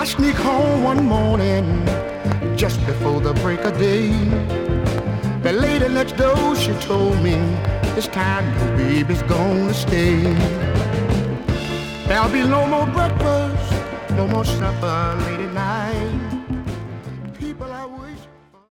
sneak home one morning, just before the break of day. The lady next door, she told me, this time your baby's gonna stay. There'll be no more breakfast, no more supper, lady.